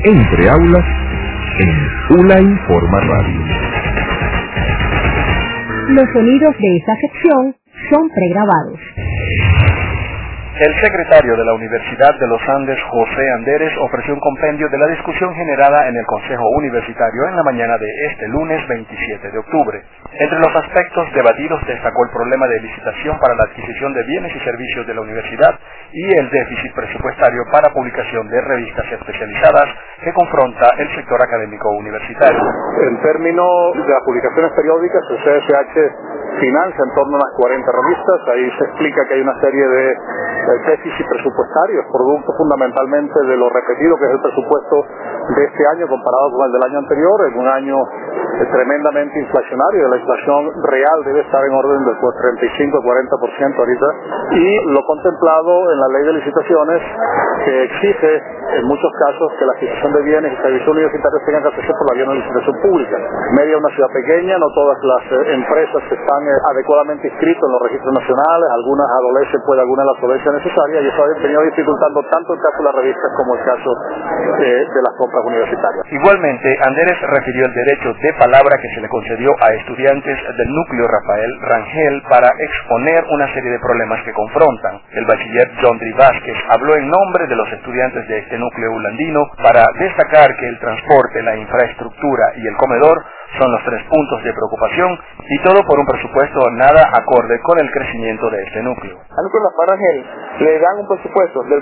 Entre aulas, en ULA Informa Radio. Los sonidos de esta sección son pregrabados. El secretario de la Universidad de los Andes, José Anderes, ofreció un compendio de la discusión generada en el Consejo Universitario en la mañana de este lunes 27 de octubre. Entre los aspectos debatidos destacó el problema de licitación para la adquisición de bienes y servicios de la universidad y el déficit presupuestario para publicación de revistas especializadas que confronta el sector académico universitario. En términos de las publicaciones periódicas, el CSH financia en torno a unas 40 revistas. Ahí se explica que hay una serie de déficit presupuestarios, producto fundamentalmente de lo repetido que es el presupuesto de este año comparado con el del año anterior, en un año tremendamente inflacionario. La inflación real debe estar en orden del 35-40% ahorita, y lo contemplado en la ley de licitaciones, que exige en muchos casos que la adquisición de bienes y servicios universitarios tengan que hacerse por la vía de licitación pública. Media una ciudad pequeña, no todas las empresas están adecuadamente inscritas en los registros nacionales, algunas adolecen de alguna de las solvencias necesarias, y eso ha venido dificultando tanto el caso de las revistas como el caso de las compras universitarias. Igualmente, Anderes refirió el derecho de palabra que se le concedió a estudiantes del núcleo Rafael Rangel para exponer una serie de problemas que confrontan. El bachiller Jondri Vázquez habló en nombre de los estudiantes de este núcleo ulandino para destacar que el transporte, la infraestructura y el comedor son los 3 puntos de preocupación, y todo por un presupuesto nada acorde con el crecimiento de este núcleo. Al núcleo Rafael Rangel le dan un presupuesto del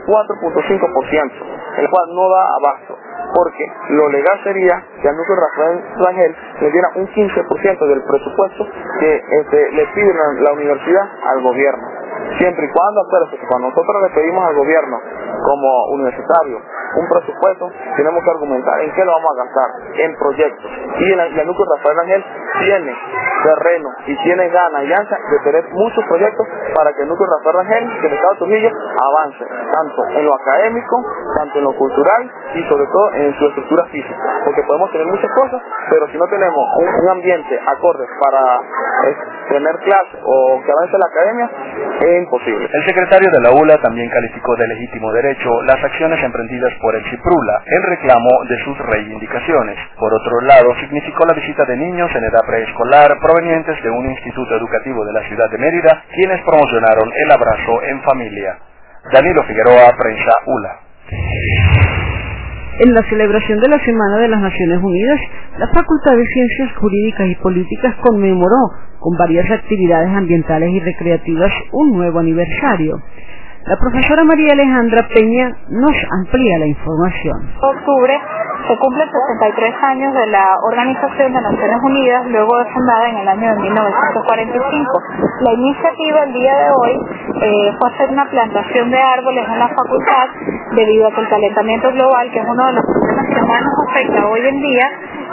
4.5%, el cual no da abasto, porque lo legal sería que al núcleo Rafael Rangel le diera un 15% del presupuesto que le pide la universidad al gobierno. Siempre y cuando, cuando nosotros le pedimos al gobierno como universitario un presupuesto, tenemos que argumentar en qué lo vamos a gastar, en proyectos. Y el núcleo Rafael Rangel tiene terreno y tiene ganas y ansia de tener muchos proyectos para que el núcleo Rafael Rangel del Estado de Trujillo avance, tanto en lo académico, tanto en lo cultural y sobre todo en su estructura física. Porque podemos tener muchas cosas, pero si no tenemos un ambiente acorde para tener clases o que avance la academia, es imposible. El secretario de la ULA también calificó de legítimo derecho las acciones emprendidas por el CIPRULA en reclamo de sus reivindicaciones. Por otro lado, significó la visita de niños en edad preescolar provenientes de un instituto educativo de la ciudad de Mérida, quienes promocionaron el abrazo en familia. Danilo Figueroa, Prensa ULA. En la celebración de la Semana de las Naciones Unidas, la Facultad de Ciencias Jurídicas y Políticas conmemoró con varias actividades ambientales y recreativas un nuevo aniversario. La profesora María Alejandra Peña nos amplía la información. En octubre se cumplen 63 años de la Organización de Naciones Unidas, luego de fundada en el año de 1945. La iniciativa el día de hoy fue hacer una plantación de árboles en la facultad, debido a que el calentamiento global, que es uno de los problemas que más nos afecta hoy en día,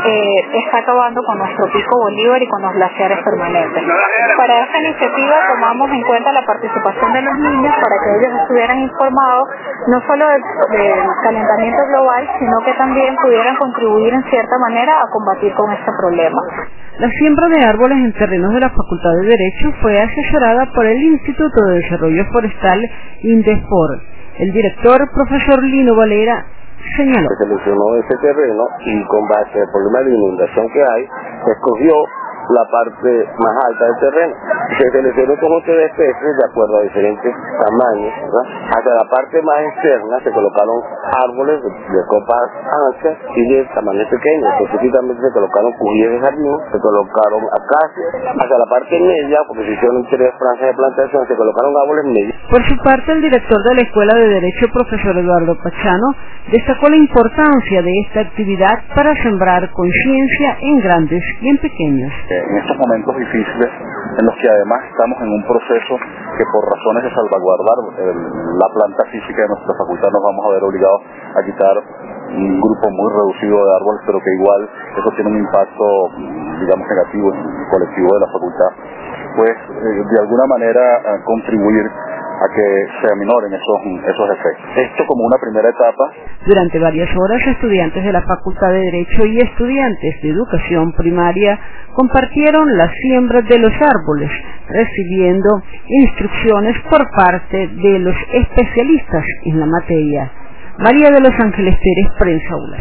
está acabando con nuestro pico Bolívar y con los glaciares permanentes. Para esta iniciativa tomamos en cuenta la participación de los niños para que ellos estuvieran informados no solo del calentamiento global, sino que también pudieran contribuir en cierta manera a combatir con este problema. La siembra de árboles en terrenos de la Facultad de Derecho fue asesorada por el Instituto de Desarrollo Forestal INDEFOR. El director, profesor Lino Valera, señaló. Se seleccionó ese terreno y con base al problema de inundación que hay, se escogió la parte más alta del terreno. Se seleccionó un conjunto de especies de acuerdo a diferentes tamaños, ¿verdad? Hacia la parte más externa se colocaron árboles de copas anchas y de tamaños pequeños. Específicamente se colocaron cujillas de jardín, se colocaron acacias. Hacia la parte media, porque se hicieron 3 franjas de plantación, se colocaron árboles medios. Por su parte, el director de la Escuela de Derecho, profesor Eduardo Pachano, destacó la importancia de esta actividad para sembrar conciencia en grandes y en pequeños. En estos momentos difíciles, en los que además estamos en un proceso que por razones de salvaguardar la planta física de nuestra facultad nos vamos a ver obligados a quitar un grupo muy reducido de árboles, pero que igual eso tiene un impacto, digamos, negativo en el colectivo de la facultad, pues de alguna manera contribuir a que se aminoren esos efectos. Esto como una primera etapa. Durante varias horas, estudiantes de la Facultad de Derecho y estudiantes de Educación Primaria compartieron la siembra de los árboles, recibiendo instrucciones por parte de los especialistas en la materia. María de los Ángeles Pérez, Prensa ULA.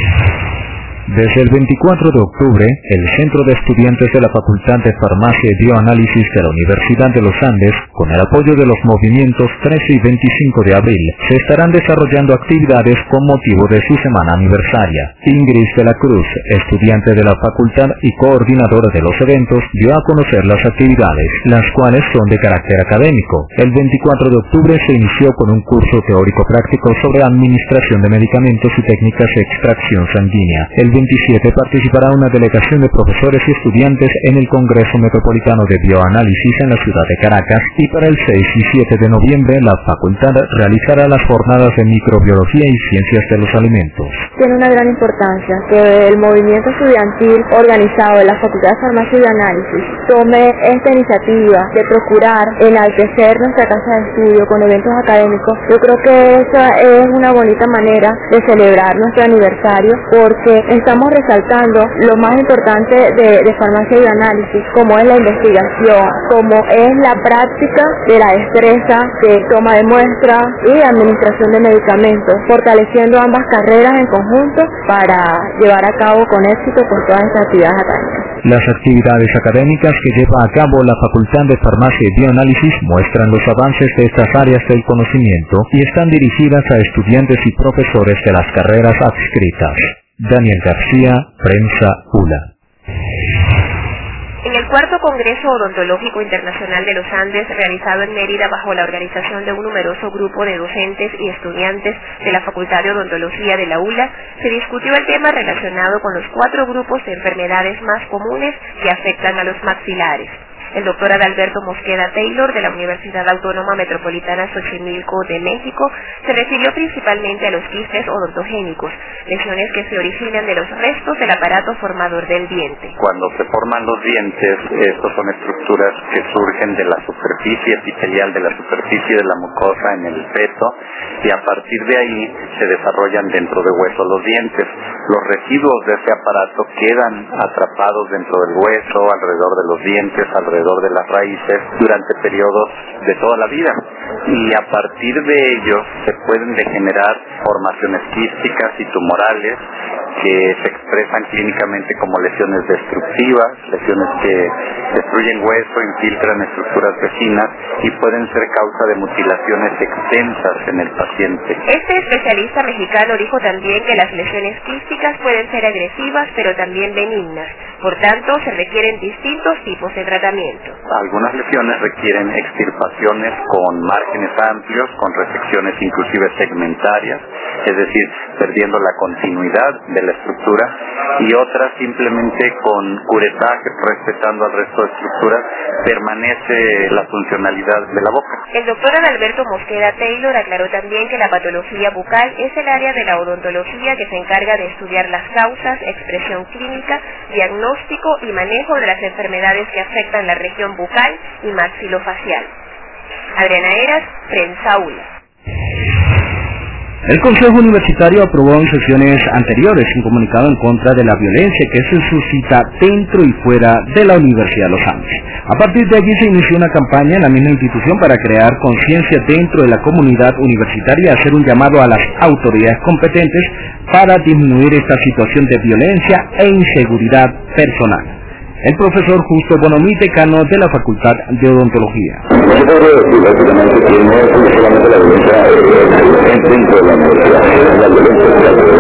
Desde el 24 de octubre, el Centro de Estudiantes de la Facultad de Farmacia y Bioanálisis de la Universidad de los Andes, con el apoyo de los movimientos 13 y 25 de abril, se estarán desarrollando actividades con motivo de su semana aniversaria. Ingrid de la Cruz, estudiante de la facultad y coordinadora de los eventos, dio a conocer las actividades, las cuales son de carácter académico. El 24 de octubre se inició con un curso teórico-práctico sobre administración de medicamentos y técnicas de extracción sanguínea. El 27 participará una delegación de profesores y estudiantes en el Congreso Metropolitano de Bioanálisis en la ciudad de Caracas, y para el 6 y 7 de noviembre la facultad realizará las jornadas de microbiología y ciencias de los alimentos. Tiene una gran importancia que el movimiento estudiantil organizado de la Facultad de Farmacia y Bioanálisis tome esta iniciativa de procurar enaltecer nuestra casa de estudio con eventos académicos. Yo creo que esa es una bonita manera de celebrar nuestro aniversario, porque estamos resaltando lo más importante de farmacia y análisis, como es la investigación, como es la práctica de la destreza de toma de muestras y administración de medicamentos, fortaleciendo ambas carreras en conjunto para llevar a cabo con éxito con todas estas actividades académicas. Las actividades académicas que lleva a cabo la Facultad de Farmacia y Bioanálisis muestran los avances de estas áreas del conocimiento y están dirigidas a estudiantes y profesores de las carreras adscritas. Daniel García, Prensa ULA. En el cuarto Congreso Odontológico Internacional de los Andes, realizado en Mérida bajo la organización de un numeroso grupo de docentes y estudiantes de la Facultad de Odontología de la ULA, se discutió el tema relacionado con los 4 grupos de enfermedades más comunes que afectan a los maxilares. El doctor Adalberto Mosqueda Taylor, de la Universidad Autónoma Metropolitana Xochimilco de México, se refirió principalmente a los quistes odontogénicos, lesiones que se originan de los restos del aparato formador del diente. Cuando se forman los dientes, estos son estructuras que surgen de la superficie epitelial, de la superficie de la mucosa en el feto, y a partir de ahí se desarrollan dentro de hueso los dientes. Los residuos de ese aparato quedan atrapados dentro del hueso, alrededor de los dientes, alrededor de las raíces, durante periodos de toda la vida. Y a partir de ellos se pueden degenerar formaciones quísticas y tumorales que se expresan clínicamente como lesiones destructivas, lesiones que destruyen hueso, infiltran estructuras vecinas y pueden ser causa de mutilaciones extensas en el paciente. Este especialista mexicano dijo también que las lesiones quísticas pueden ser agresivas pero también benignas. Por tanto, se requieren distintos tipos de tratamiento. Algunas lesiones requieren extirpaciones con márgenes amplios, con resecciones inclusive segmentarias, es decir, perdiendo la continuidad de la estructura, y otras simplemente con curetaje, respetando al resto de estructuras, permanece la funcionalidad de la boca. El doctor Adalberto Mosqueda Taylor aclaró también que la patología bucal es el área de la odontología que se encarga de estudiar las causas, expresión clínica, diagnóstico y manejo de las enfermedades que afectan la región bucal y maxilofacial. Adriana Eras, Prensa ULA. El Consejo Universitario aprobó en sesiones anteriores un comunicado en contra de la violencia que se suscita dentro y fuera de la Universidad de los Andes. A partir de allí se inició una campaña en la misma institución para crear conciencia dentro de la comunidad universitaria y hacer un llamado a las autoridades competentes para disminuir esta situación de violencia e inseguridad personal. El profesor Justo Bonomí, decano de la Facultad de Odontología. Yo podría decir básicamente que no es solamente la violencia dentro de la universidad, es la violencia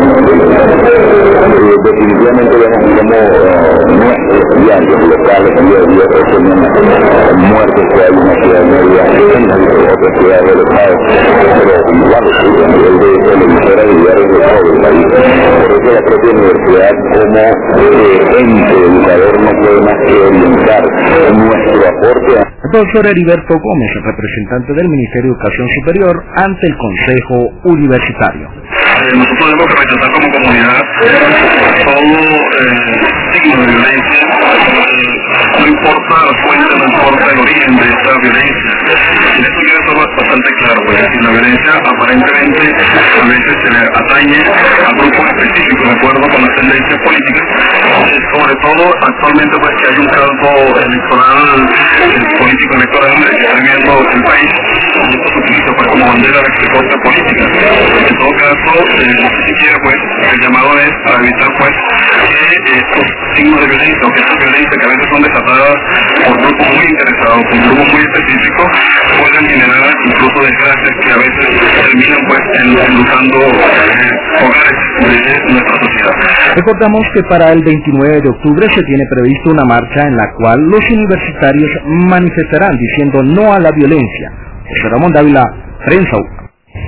definitivamente vemos como nuestros diarios locales día a día resumen muertes que hay en una ciudad media, en otras ciudades del estado, pero igual ocurre a nivel de televisora y diarios de todo el país. Por eso la propia universidad como ente educador no puede más que orientar nuestro aporte. El profesor Heriberto Gómez, representante del Ministerio de Educación Superior ante el Consejo Universitario. Nosotros debemos rechazar como comunidad todo signo de violencia. importa la fuente, no importa el origen de esta violencia. En esto quiero ser bastante claro, pues decir, la violencia aparentemente a veces se le atañe a grupos específicos de acuerdo con las tendencias políticas, sobre todo actualmente pues que hay un caldo electoral, político electoral que está viendo el país, y esto se utiliza pues como bandera de recorte política. En todo caso, si quiere pues el llamado es para evitar pues que estos signos de violencia o que estas violencias que a veces son desatadas por grupos muy interesados, por grupos muy específicos, pueden generar incluso desgracias que a veces terminan pues enlutando hogares de nuestra sociedad. Recordamos que para el 29 de octubre se tiene previsto una marcha en la cual los universitarios manifestarán diciendo no a la violencia. José Ramón Dávila, Prensa ULA.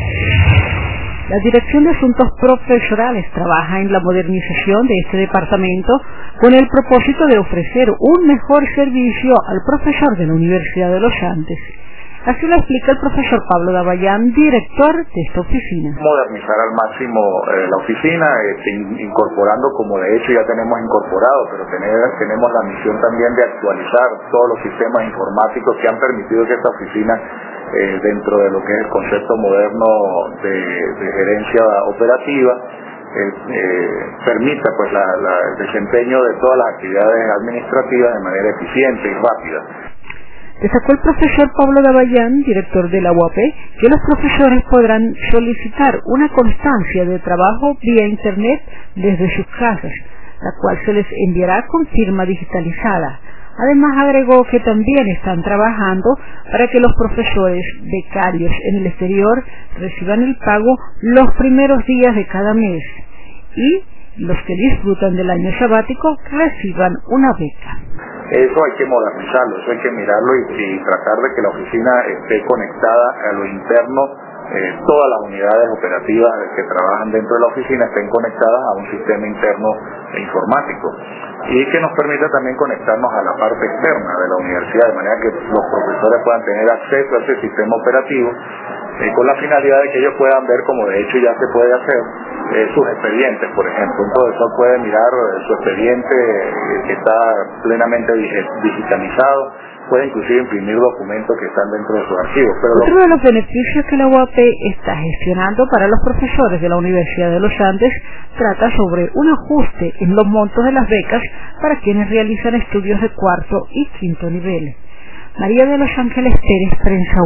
La Dirección de Asuntos Profesorales trabaja en la modernización de este departamento con el propósito de ofrecer un mejor servicio al profesor de la Universidad de los Andes. Así lo explica el profesor Pablo Davallán, director de esta oficina. Modernizar al máximo la oficina, incorporando, como de hecho ya tenemos incorporado, pero tenemos la misión también de actualizar todos los sistemas informáticos que han permitido que esta oficina, dentro de lo que es el concepto moderno de gerencia operativa, permita pues el desempeño de todas las actividades administrativas de manera eficiente y rápida. Destacó el profesor Pablo Davallán, director de la UAP, que los profesores podrán solicitar una constancia de trabajo vía Internet desde sus casas, la cual se les enviará con firma digitalizada. Además agregó que también están trabajando para que los profesores becarios en el exterior reciban el pago los primeros días de cada mes y los que disfrutan del año sabático reciban una beca. Eso hay que modernizarlo, eso hay que mirarlo y tratar de que la oficina esté conectada a lo interno. Todas las unidades operativas que trabajan dentro de la oficina estén conectadas a un sistema interno informático y que nos permita también conectarnos a la parte externa de la universidad, de manera que los profesores puedan tener acceso a ese sistema operativo con la finalidad de que ellos puedan ver, como de hecho ya se puede hacer, sus expedientes, por ejemplo. Un profesor puede mirar su expediente que está plenamente digitalizado, puede inclusive imprimir documentos que están dentro de sus archivos. Pero otro de los beneficios que la UAP está gestionando para los profesores de la Universidad de los Andes trata sobre un ajuste en los montos de las becas para quienes realizan estudios de cuarto y quinto nivel. María de los Ángeles Pérez, Prensa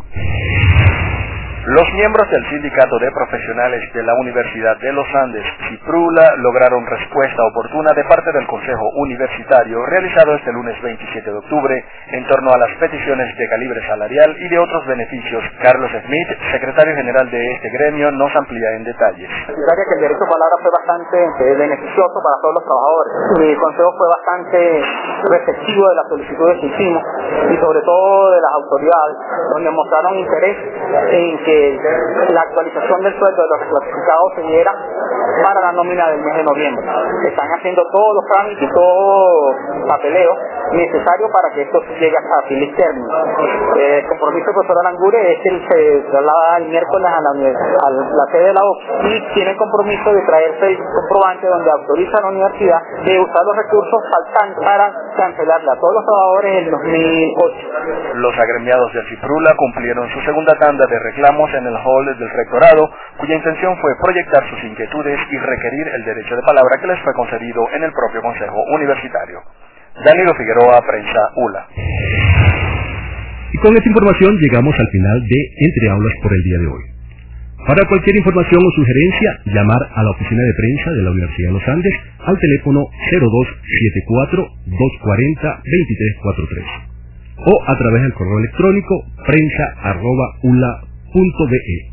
ULA. Los miembros del Sindicato de Profesionales de la Universidad de los Andes, CIPRULA, lograron respuesta oportuna de parte del Consejo Universitario realizado este lunes 27 de octubre en torno a las peticiones de calibre salarial y de otros beneficios. Carlos Smith, secretario general de este gremio, nos amplía en detalles. Que el derecho a palabra fue bastante beneficioso para todos los trabajadores. El Consejo fue bastante receptivo de las solicitudes que hicimos y sobre todo de las autoridades, donde mostraron interés en que la actualización del sueldo de los reclasificados se diera para la nómina del mes de noviembre. Están haciendo todos los trámites y todo papeleo necesario para que esto llegue hasta fines términos. El compromiso del profesor Arangure es que se traslada el miércoles a la sede de la OCS y tiene el compromiso de traerse el comprobante donde autoriza a la universidad de usar los recursos faltantes para cancelarle a todos los trabajadores en 2008. Los agremiados del CIPRULA cumplieron su segunda tanda de reclamos en el hall del rectorado, cuya intención fue proyectar sus inquietudes y requerir el derecho de palabra que les fue concedido en el propio Consejo Universitario. Danilo Figueroa, Prensa ULA. Y con esta información llegamos al final de Entre Aulas por el día de hoy. Para cualquier información o sugerencia, llamar a la oficina de prensa de la Universidad de los Andes al teléfono 0274-240-2343 o a través del correo electrónico prensa@ula.be.